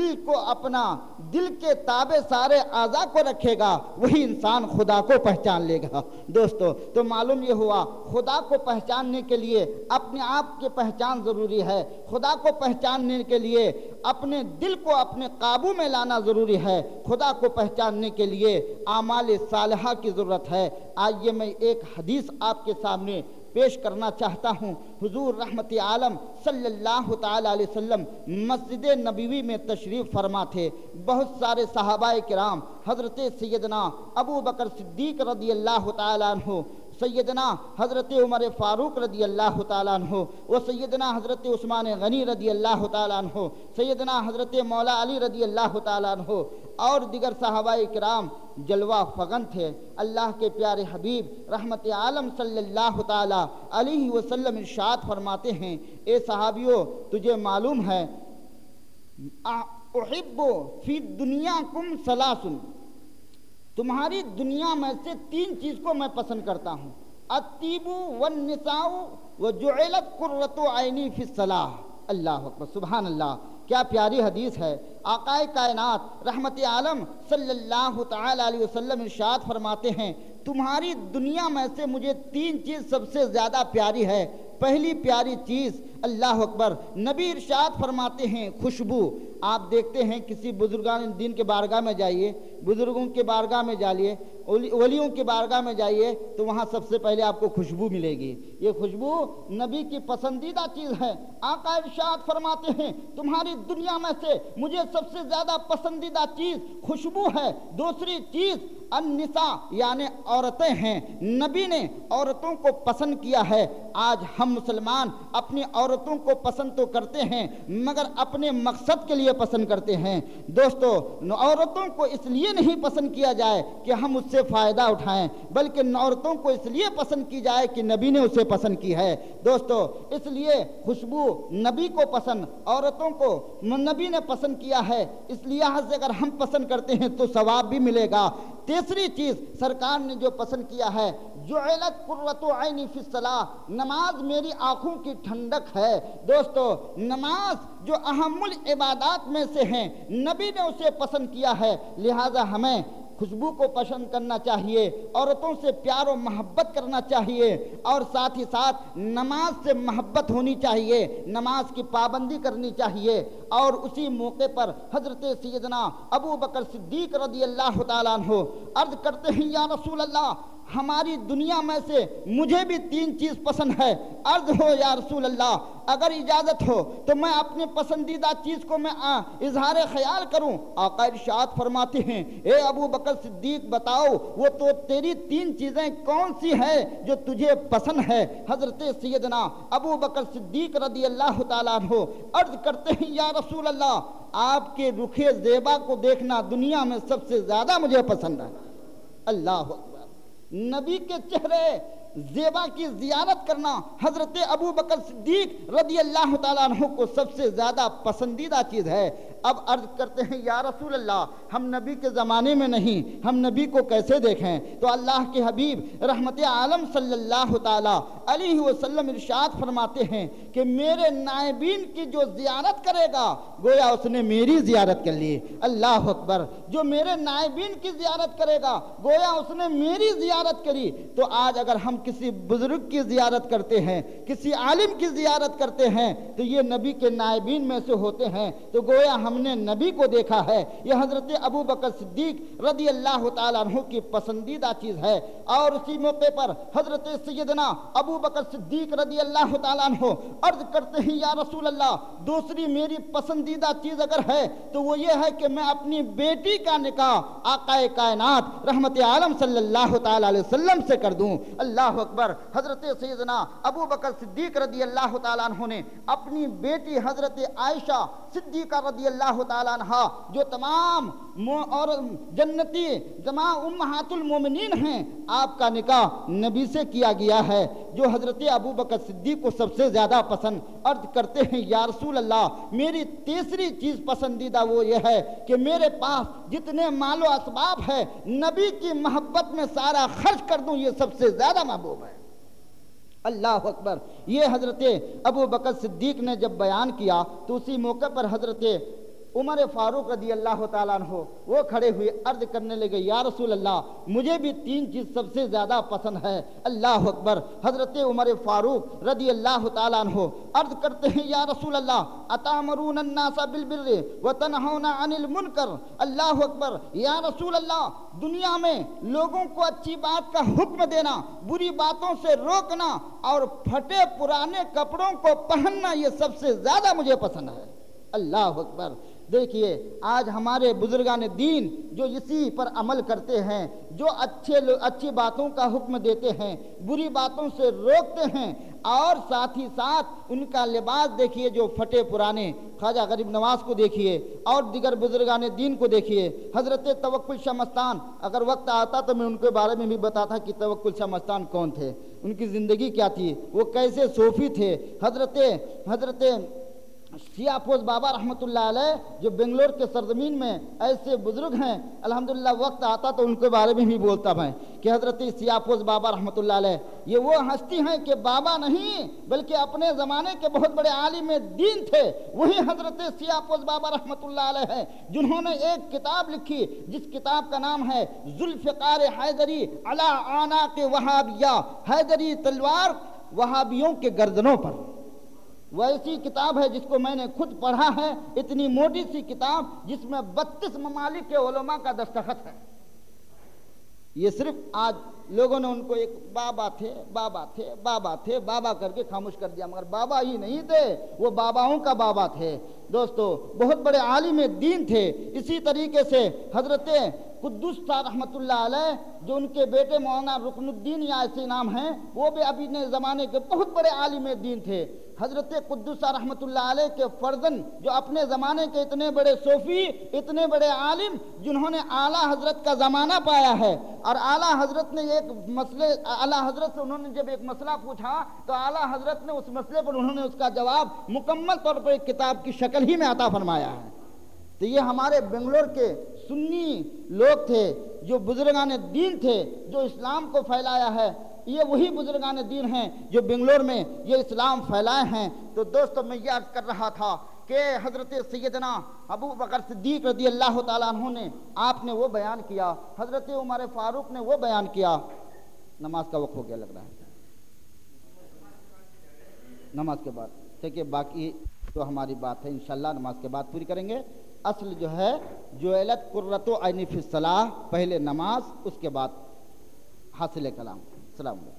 دل کے تابع سارے اعضاء کو رکھے گا، وہی انسان خدا کو پہچان لے گا۔ دوستو تو معلوم یہ ہوا خدا کو پہچاننے کے لیے اپنے آپ کی پہچان ضروری ہے، خدا کو پہچاننے کے لیے اپنے دل کو اپنے قابو میں لانا ضروری ہے، خدا کو پہچاننے کے لیے اعمال صالحہ کی ضرورت ہے۔ آئیے میں ایک حدیث آپ کے سامنے پیش کرنا چاہتا ہوں۔ حضور رحمت عالم صلی اللہ تعالی علیہ وسلم مسجد نبوی میں تشریف فرما تھے۔ بہت سارے صحابہ کرام، حضرت سیدنا ابو بکر صدیق رضی اللہ تعالیٰ عنہ، سیدنا حضرت عمر فاروق رضی اللہ تعالیٰ عنہ، و سیدنا حضرت عثمان غنی رضی اللہ تعالیٰ عنہ، سیدنا حضرت مولا علی رضی اللہ تعالیٰ عنہ اور دیگر صحابہ کرام جلوہ فغن تھے۔ اللہ کے پیارے حبیب رحمت عالم صلی اللہ تعالیٰ علیہ وسلم ارشاد فرماتے ہیں، اے صحابیوں تجھے معلوم ہے احب فی دنیاکم ثلاث، تمہاری دنیا میں سے تین چیز کو میں پسند کرتا ہوں، الطیب والنساء وجعلت قرۃ عینی فی الصلاۃ۔ اللہ اکبر، سبحان اللہ، کیا پیاری حدیث ہے۔ آقائے کائنات رحمت عالم صلی اللہ تعالی علیہ وسلم ارشاد فرماتے ہیں تمہاری دنیا میں سے مجھے تین چیز سب سے زیادہ پیاری ہے۔ پہلی پیاری چیز، اللہ اکبر، نبی ارشاد فرماتے ہیں خوشبو۔ آپ دیکھتے ہیں کسی بزرگان دین کے بارگاہ میں جائیے، بزرگوں کے بارگاہ میں جائیے، ولیوں کے بارگاہ میں جائیے تو وہاں سب سے پہلے آپ کو خوشبو ملے گی۔ یہ خوشبو نبی کی پسندیدہ چیز ہے۔ آقا ارشاد فرماتے ہیں تمہاری دنیا میں سے مجھے سب سے زیادہ پسندیدہ چیز خوشبو ہے۔ دوسری چیز النساء یعنی عورتیں ہیں، نبی نے عورتوں کو پسند کیا ہے۔ آج ہم مسلمان اپنی عورتوں کو پسند تو کرتے ہیں مگر اپنے مقصد کے لیے پسند کرتے ہیں۔ دوستو عورتوں کو اس لیے نہیں پسند کیا جائے کہ ہم اس سے فائدہ اٹھائیں، بلکہ عورتوں کو اس لیے پسند کی جائے کہ نبی نے اسے پسند کی ہے۔ دوستو اس لیے خوشبو نبی کو پسند، عورتوں کو نبی نے پسند کیا ہے، اس لحاظ سے اگر ہم پسند کرتے ہیں تو ثواب بھی ملے گا۔ تیسری چیز سرکار نے جو پسند کیا ہے، جعلت قرۃ عینی فی الصلاۃ، نماز میری آنکھوں کی ٹھنڈک ہے۔ دوستو نماز جو اہم العبادات میں سے ہیں، نبی نے اسے پسند کیا ہے، لہذا ہمیں خوشبو کو پسند کرنا چاہیے، عورتوں سے پیار و محبت کرنا چاہیے، اور ساتھ ہی ساتھ نماز سے محبت ہونی چاہیے، نماز کی پابندی کرنی چاہیے۔ اور اسی موقع پر حضرت سیدنا ابو بکر صدیق رضی اللہ تعالیٰ عنہ عرض کرتے ہیں یا رسول اللہ ہماری دنیا میں سے مجھے بھی 3 چیز پسند ہے۔ عرض ہو یا رسول اللہ اگر اجازت ہو تو میں اپنی پسندیدہ چیز کو میں اظہار خیال کروں۔ آقا ارشاد فرماتے ہیں اے ابو بکر صدیق بتاؤ وہ تو تیری 3 چیزیں کون سی ہے جو تجھے پسند ہے؟ حضرت سیدنا ابو بکر صدیق رضی اللہ تعالیٰ عنہ عرض کرتے ہیں یا رسول اللہ آپ کے رخ زیبا کو دیکھنا دنیا میں سب سے زیادہ مجھے پسند ہے۔ اللہ اکبر، نبی کے چہرے زیبا کی زیارت کرنا حضرت ابو بکر صدیق رضی اللہ تعالیٰ عنہ کو سب سے زیادہ پسندیدہ چیز ہے۔ اب عرض کرتے ہیں یا رسول اللہ ہم نبی کے زمانے میں نہیں، ہم نبی کو کیسے دیکھیں؟ تو اللہ کے حبیب رحمت عالم صلی اللہ تعالیٰ علیہ وسلم ارشاد فرماتے ہیں کہ میرے نائبین کی جو زیارت کرے گا گویا اس نے میری زیارت کر لی۔ اللہ اکبر، جو میرے نائبین کی زیارت کرے گا گویا اس نے میری زیارت کری۔ تو آج اگر ہم کسی بزرگ کی زیارت کرتے ہیں، کسی عالم کی زیارت کرتے ہیں تو یہ نبی کے نائبین میں سے ہوتے ہیں، تو گویا ہم نے نبی کو دیکھا ہے۔ یہ حضرت ابو بکر صدیق رضی اللہ تعالیٰ عنہ کی پسندیدہ چیز ہے۔ اور اسی موقع پر حضرت سیدنا ابو بکر صدیق رضی اللہ تعالیٰ عنہ عرض کرتے ہیں یا رسول اللہ دوسری میری پسندیدہ چیز اگر ہے تو وہ یہ ہے کہ میں اپنی بیٹی کا نکاح آقا کائنات رحمت عالم صلی اللہ تعالیٰ علیہ وسلم سے کر دوں۔ اللہ اکبر، حضرت سیدنا ابو بکر صدیق رضی اللہ تعالیٰ عنہ نے اپنی بیٹی حضرت عائشہ صدیقہ رضی اللہ تعالیٰ عنہ جو تمام اور جنتی تمام امہات المومنین ہیں، آپ کا نکاح نبی سے کیا گیا ہے جو حضرت ابو بکر صدیق کو سب سے زیادہ پسند۔ عرض کرتے ہیں یا رسول اللہ میری تیسری چیز پسندیدہ وہ یہ ہے کہ میرے پاس جتنے مال و اسباب ہے نبی کی محبت میں سارا خرچ کر دوں، یہ سب سے زیادہ محبوب ہے۔ اللہ اکبر، یہ حضرت ابو بکر صدیق نے جب بیان کیا تو اسی موقع پر حضرت عمر فاروق رضی اللہ تعالیٰ عنہ وہ کھڑے ہوئے عرض کرنے لگے یا رسول اللہ مجھے بھی 3 چیز سب سے زیادہ پسند ہے۔ اللہ اکبر، حضرت عمر فاروق رضی اللہ تعالیٰ عنہ عرض کرتے ہیں یا رسول اللہ اتامرون الناس بالبر وتنہون عن المنکر۔ اللہ اکبر، یا رسول اللہ دنیا میں لوگوں کو اچھی بات کا حکم دینا، بری باتوں سے روکنا اور پھٹے پرانے کپڑوں کو پہننا یہ سب سے زیادہ مجھے پسند ہے۔ اللہ اکبر، دیکھیے آج ہمارے بزرگان دین جو اسی پر عمل کرتے ہیں، جو اچھی باتوں کا حکم دیتے ہیں، بری باتوں سے روکتے ہیں، اور ساتھ ہی ساتھ ان کا لباس دیکھیے جو پھٹے پرانے، خواجہ غریب نواز کو دیکھیے اور دیگر بزرگان دین کو دیکھیے۔ حضرت توکل شاہ مستان، اگر وقت آتا تو میں ان کے بارے میں بھی بتاتا کہ توکل شاہ مستان کون تھے، ان کی زندگی کیا تھی، وہ کیسے صوفی تھے۔ حضرت سیاہ پوش بابا رحمۃ اللہ علیہ جو بنگلور کے سرزمین میں ایسے بزرگ ہیں، الحمدللہ وقت آتا تو ان کے بارے میں بھی بولتا میں کہ حضرت سیاہ پوش بابا رحمۃ اللہ علیہ یہ وہ ہستی ہیں کہ بابا نہیں بلکہ اپنے زمانے کے بہت بڑے عالم دین تھے۔ وہی حضرت سیاہ پوش بابا رحمۃ اللہ علیہ ہیں جنہوں نے ایک کتاب لکھی جس کتاب کا نام ہے ذوالفقار حیدری علی اعناق وہابیہ، حیدری تلوار وہابیوں کے گردنوں پر۔ وہ ایسی کتاب ہے جس کو میں نے خود پڑھا ہے، اتنی موٹی سی کتاب جس میں 32 ممالک کے علماء کا دستخط ہے۔ یہ صرف آج لوگوں نے ان کو ایک بابا تھے بابا تھے بابا تھے بابا کر کے خاموش کر دیا، مگر بابا ہی نہیں تھے، وہ باباؤں کا بابا تھے۔ دوستو بہت بڑے عالم دین تھے۔ اسی طریقے سے حضرت قدوس صاحب رحمۃ اللہ علیہ جو ان کے بیٹے مولانا رکن الدین یا ایسے نام ہیں، وہ بھی ابھی نے زمانے کے بہت بڑے عالم دین تھے۔ حضرت قدوس صاحب رحمۃ اللہ علیہ کے فرزند جو اپنے زمانے کے اتنے بڑے صوفی، اتنے بڑے عالم جنہوں نے اعلیٰ حضرت کا زمانہ پایا ہے، اور اعلیٰ حضرت نے اعلیٰ حضرت سے انہوں نے جب ایک مسئلہ پوچھا تو اعلیٰ حضرت نے اس مسئلے پر انہوں نے اس کا جواب مکمل طور پر ایک کتاب کی شکل ہی میں عطا فرمایا ہے۔ تو یہ ہمارے بنگلور کے سنی لوگ تھے جو بزرگان دین تھے جو اسلام کو پھیلایا ہے۔ یہ وہی بزرگان دین ہیں جو بنگلور میں یہ اسلام پھیلائے ہیں۔ تو دوستو میں یہ عرض کر رہا تھا کہ حضرت سیدنا ابو بکر صدیق رضی اللہ تعالیٰ عنہ نے آپ نے وہ بیان کیا، حضرت عمر فاروق نے وہ بیان کیا۔ نماز کا وقت ہو گیا لگ رہا ہے، نماز کے بعد دیکھیے باقی تو ہماری بات ہے انشاءاللہ نماز کے بعد پوری کریں گے۔ اصل جو ہے جعلت قرۃ عین فی الصلاۃ، پہلے نماز اس کے بعد حاصل کلام. السلام علیکم.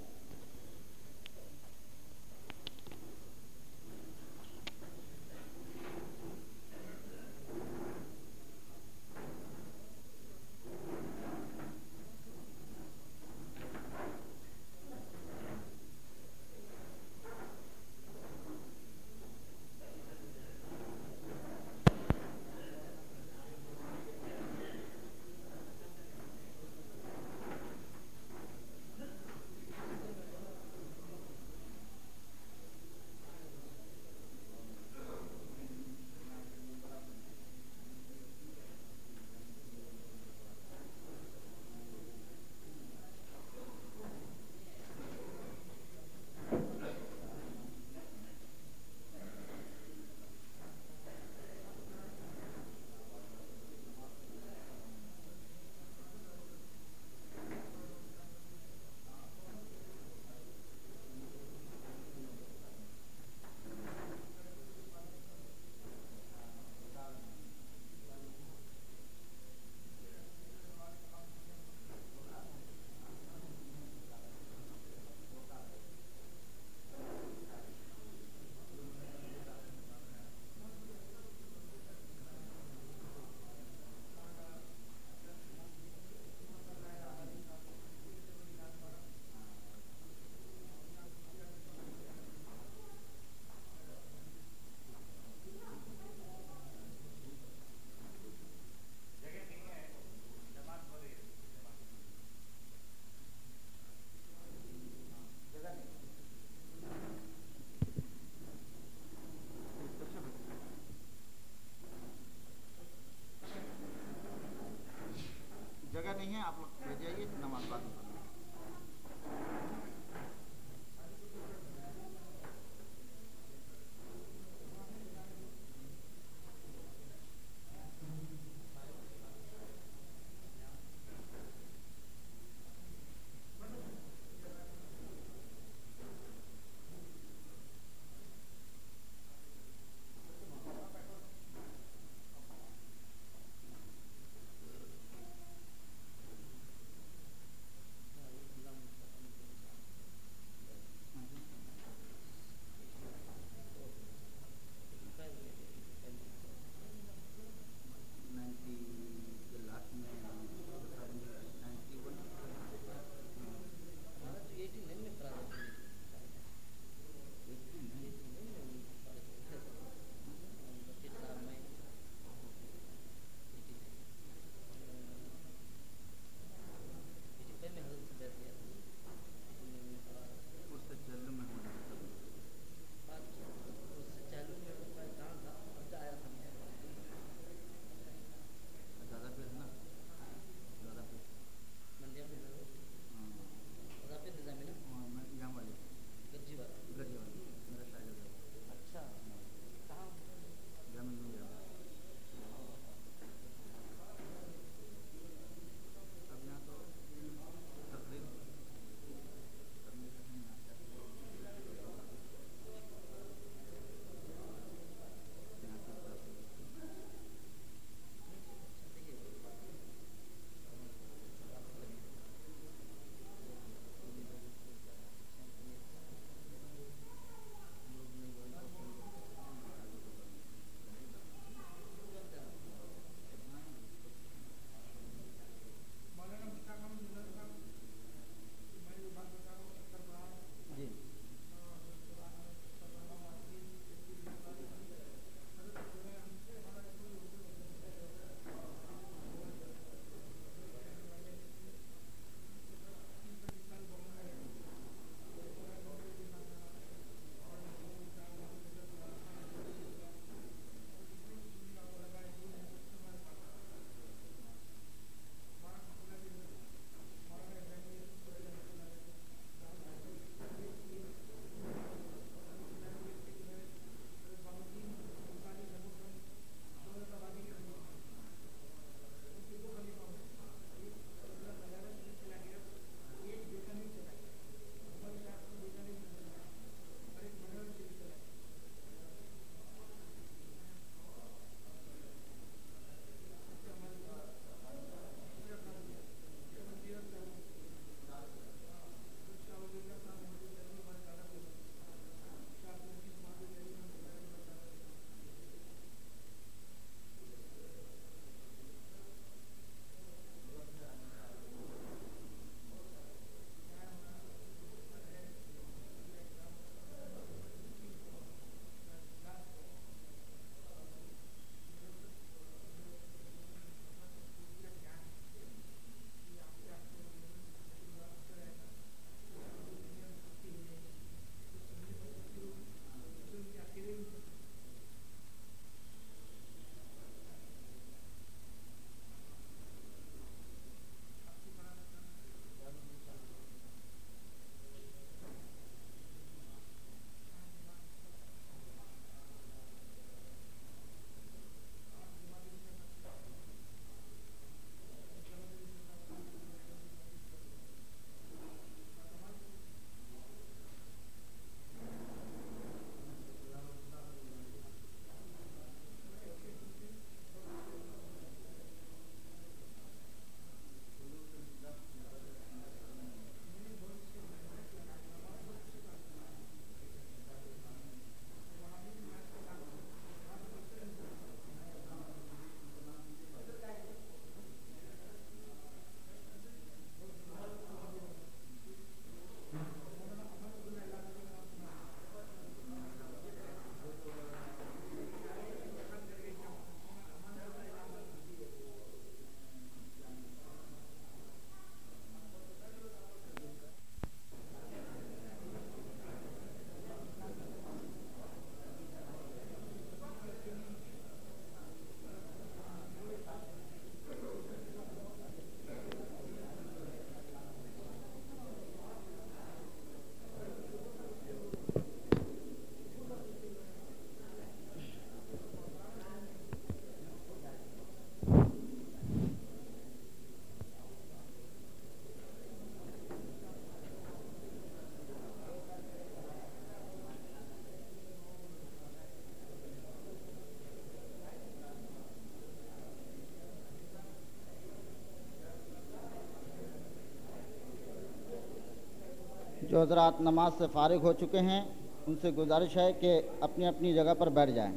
جو حضرات نماز سے فارغ ہو چکے ہیں ان سے گزارش ہے کہ اپنی اپنی جگہ پر بیٹھ جائیں۔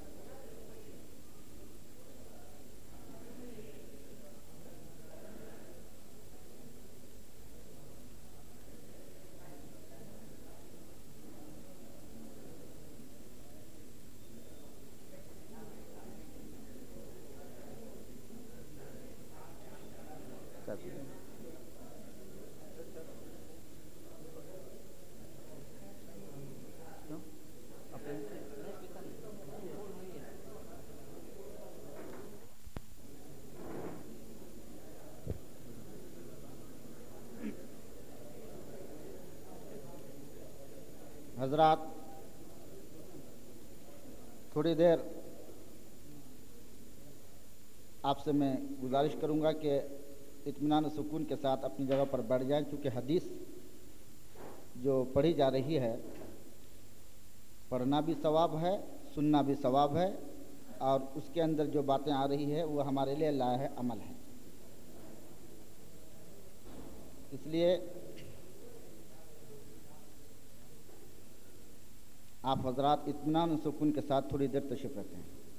حضرات تھوڑی دیر آپ سے میں گزارش کروں گا کہ اطمینان و سکون کے ساتھ اپنی جگہ پر بیٹھ جائیں، چونکہ حدیث جو پڑھی جا رہی ہے پڑھنا بھی ثواب ہے، سننا بھی ثواب ہے، اور اس کے اندر جو باتیں آ رہی ہے وہ ہمارے لیے لائحہ عمل ہے۔ اس لیے آپ حضرات اطمینان و سکون کے ساتھ تھوڑی دیر تشریف رکھیں۔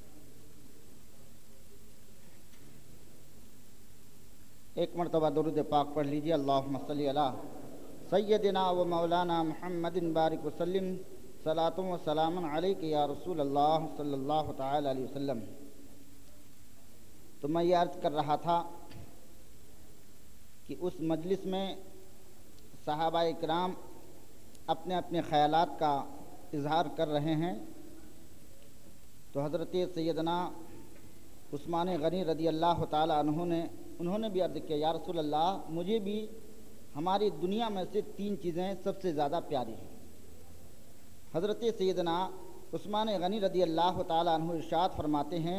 ایک مرتبہ درود پاک پڑھ لیجیے، اللہم صلی علی سیدنا و مولانا محمد بارک وسلم، صلاۃ و سلام علیک یا رسول اللہ صلی اللہ تعالی علیہ وسلم۔ تو میں یہ عرض کر رہا تھا کہ اس مجلس میں صحابہ اکرام اپنے اپنے خیالات کا اظہار کر رہے ہیں، تو حضرت سیدنا عثمان غنی رضی اللہ تعالی عنہ انہوں نے بھی عرض کیا، یا رسول اللہ مجھے بھی ہماری دنیا میں سے 3 چیزیں سب سے زیادہ پیاری ہیں۔ حضرت سیدنا عثمان غنی رضی اللہ تعالی عنہ ارشاد فرماتے ہیں،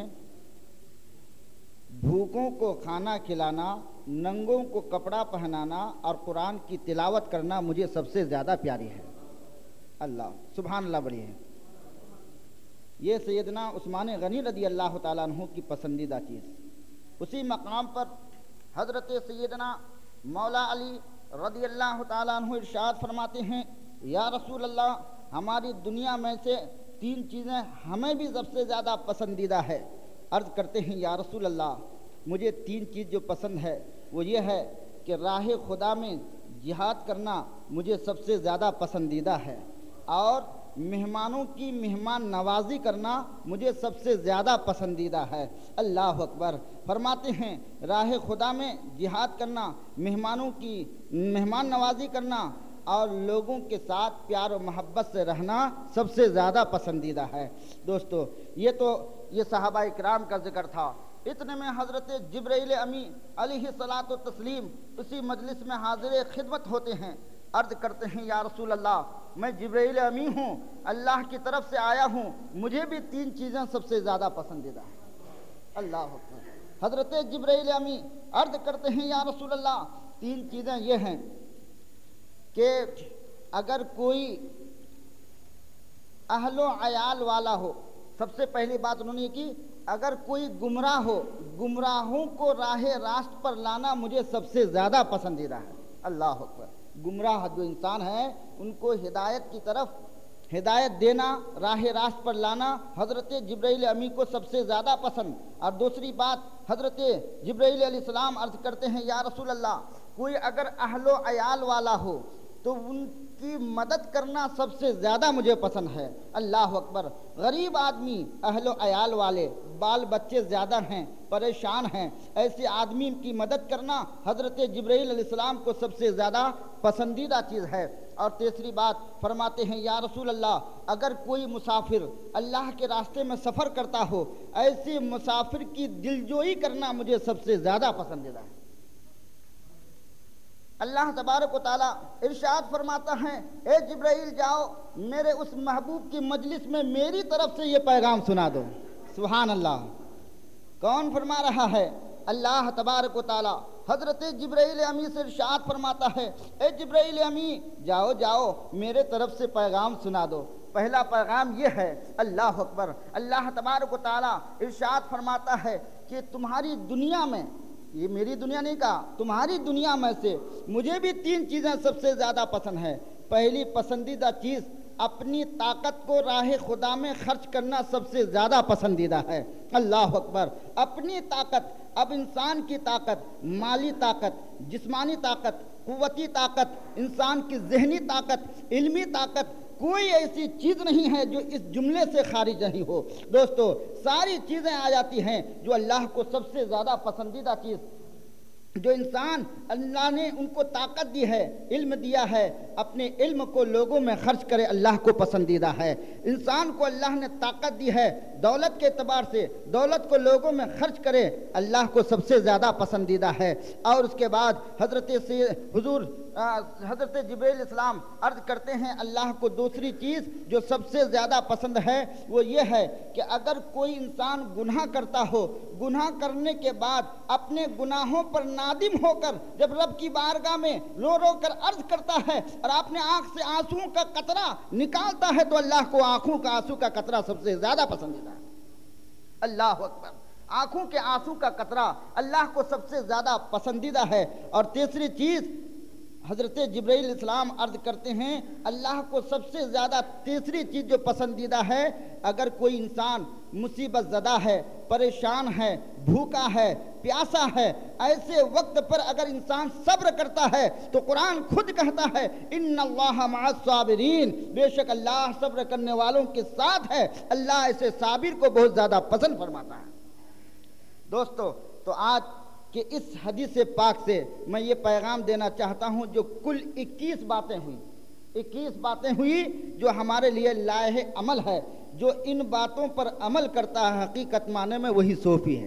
بھوکوں کو کھانا کھلانا، ننگوں کو کپڑا پہنانا اور قرآن کی تلاوت کرنا مجھے سب سے زیادہ پیاری ہے۔ اللہ سبحان اللہ، بڑی ہے یہ سیدنا عثمان غنی رضی اللہ تعالیٰ عنہ کی پسندیدہ چیز۔ اسی مقام پر حضرت سیدنا مولا علی رضی اللہ تعالیٰ عنہ ارشاد فرماتے ہیں، یا رسول اللہ ہماری دنیا میں سے 3 چیزیں ہمیں بھی سب سے زیادہ پسندیدہ ہے۔ عرض کرتے ہیں، یا رسول اللہ مجھے 3 چیز جو پسند ہے وہ یہ ہے کہ راہ خدا میں جہاد کرنا مجھے سب سے زیادہ پسندیدہ ہے، اور مہمانوں کی مہمان نوازی کرنا مجھے سب سے زیادہ پسندیدہ ہے۔ اللہ اکبر۔ فرماتے ہیں راہ خدا میں جہاد کرنا، مہمانوں کی مہمان نوازی کرنا اور لوگوں کے ساتھ پیار و محبت سے رہنا سب سے زیادہ پسندیدہ ہے۔ دوستو یہ صحابہ اکرام کا ذکر تھا۔ اتنے میں حضرت جبرائیل امی علیہ الصلاۃ والتسلیم اسی مجلس میں حاضر خدمت ہوتے ہیں۔ عرض کرتے ہیں، یا رسول اللہ میں جبرائیل امی ہوں، اللہ کی طرف سے آیا ہوں، مجھے بھی 3 چیزیں سب سے زیادہ پسندیدہ ہیں۔ اللہ اکبر۔ حضرت جبرائیل امی عرض کرتے ہیں، یا رسول اللہ 3 چیزیں یہ ہیں کہ اگر کوئی اہل و عیال والا ہو، سب سے پہلی بات انہوں نے کی، اگر کوئی گمراہ ہو، گمراہوں کو راہ راست پر لانا مجھے سب سے زیادہ پسندیدہ ہے۔ اللہ اکبر۔ گمراہ جو انسان ہے ان کو ہدایت کی طرف ہدایت دینا، راہ راست پر لانا حضرت جبرائیل امی کو سب سے زیادہ پسند۔ اور دوسری بات، حضرت جبرائیل علیہ السلام عرض کرتے ہیں، یا رسول اللہ کوئی اگر اہل و عیال والا ہو تو ان کی مدد کرنا سب سے زیادہ مجھے پسند ہے۔ اللہ اکبر۔ غریب آدمی، اہل و عیال والے، بال بچے زیادہ ہیں، پریشان ہیں، ایسے آدمی کی مدد کرنا حضرت جبرائیل علیہ السلام کو سب سے زیادہ پسندیدہ چیز ہے۔ اور تیسری بات فرماتے ہیں، یا رسول اللہ اگر کوئی مسافر اللہ کے راستے میں سفر کرتا ہو، ایسے مسافر کی دلجوئی کرنا مجھے سب سے زیادہ پسندیدہ ہے۔ اللہ تبارک و تعالیٰ ارشاد فرماتا ہے، اے جبرائیل جاؤ میرے اس محبوب کی مجلس میں میری طرف سے یہ پیغام سنا دو۔ سبحان اللہ۔ کون فرما رہا ہے؟ اللہ تبارک و تعالیٰ حضرت جبرائیل امی سے ارشاد فرماتا ہے، اے جبرائیل امی جاؤ میرے طرف سے پیغام سنا دو۔ پہلا پیغام یہ ہے، اللہ اکبر، اللہ تبارک و تعالیٰ ارشاد فرماتا ہے کہ تمہاری دنیا میں، یہ میری دنیا نہیں کہا، تمہاری دنیا میں سے مجھے بھی 3 چیزیں سب سے زیادہ پسند ہیں۔ پہلی پسندیدہ چیز اپنی طاقت کو راہ خدا میں خرچ کرنا سب سے زیادہ پسندیدہ ہے۔ اللہ اکبر۔ اپنی طاقت، اب انسان کی طاقت، مالی طاقت، جسمانی طاقت، قوتی طاقت، انسان کی ذہنی طاقت، علمی طاقت، کوئی ایسی چیز نہیں ہے جو اس جملے سے خارج نہیں ہو۔ دوستو ساری چیزیں آ جاتی ہیں جو اللہ کو سب سے زیادہ پسندیدہ چیز، جو انسان اللہ نے ان کو طاقت دی ہے، علم دیا ہے، اپنے علم کو لوگوں میں خرچ کرے اللہ کو پسندیدہ ہے۔ انسان کو اللہ نے طاقت دی ہے، دولت کے اعتبار سے دولت کو لوگوں میں خرچ کرے اللہ کو سب سے زیادہ پسندیدہ ہے۔ اور اس کے بعد حضرت جبریل اسلام عرض کرتے ہیں اللہ کو دوسری چیز جو سب سے زیادہ پسند ہے وہ یہ ہے کہ اگر کوئی انسان گناہ کرتا ہو، گناہ کرنے کے بعد اپنے گناہوں پر نادم ہو کر جب رب کی بارگاہ میں رو رو کر عرض کرتا ہے اور اپنے آنکھ سے آنسوؤں کا قطرہ نکالتا ہے تو اللہ کو آنکھوں کا آنسو کا قطرہ سب سے زیادہ پسندیدہ ہے۔ اللہ اکبر۔ آنکھوں کے آنسو کا قطرہ اللہ کو سب سے زیادہ پسندیدہ ہے۔ اور تیسری چیز حضرت جبرائیل اسلام عرض کرتے ہیں اللہ کو سب سے زیادہ تیسری چیز جو پسندیدہ ہے، اگر کوئی انسان مصیبت زدہ ہے، پریشان ہے، بھوکا ہے، پیاسا ہے، ایسے وقت پر اگر انسان صبر کرتا ہے تو قرآن خود کہتا ہے ان اللہ مع الصابرین، بے شک اللہ صبر کرنے والوں کے ساتھ ہے۔ اللہ ایسے صابر کو بہت زیادہ پسند فرماتا ہے۔ دوستو تو آج کہ اس حدیث پاک سے میں یہ پیغام دینا چاہتا ہوں جو کل 21 باتیں ہوئی جو ہمارے لیے لائحہ عمل ہے۔ جو ان باتوں پر عمل کرتا ہے حقیقت معنی میں وہی صوفی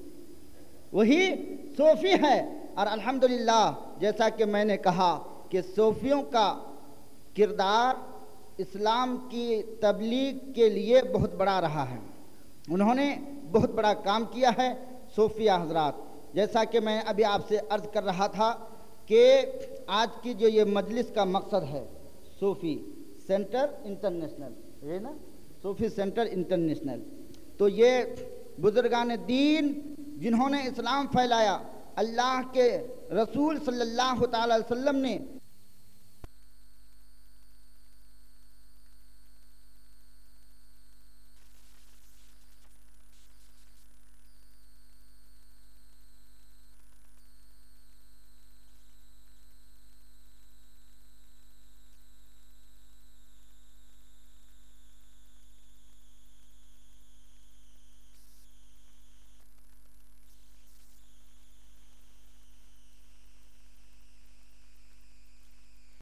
ہے۔ اور الحمدللہ جیسا کہ میں نے کہا کہ صوفیوں کا کردار اسلام کی تبلیغ کے لیے بہت بڑا رہا ہے، انہوں نے بہت بڑا کام کیا ہے۔ صوفیہ حضرات، جیسا کہ میں ابھی آپ سے عرض کر رہا تھا کہ آج کی جو یہ مجلس کا مقصد ہے صوفی سینٹر انٹرنیشنل، ہے نا، صوفی سینٹر انٹرنیشنل، تو یہ بزرگان دین جنہوں نے اسلام پھیلایا، اللہ کے رسول صلی اللہ تعالی علیہ وسلم نے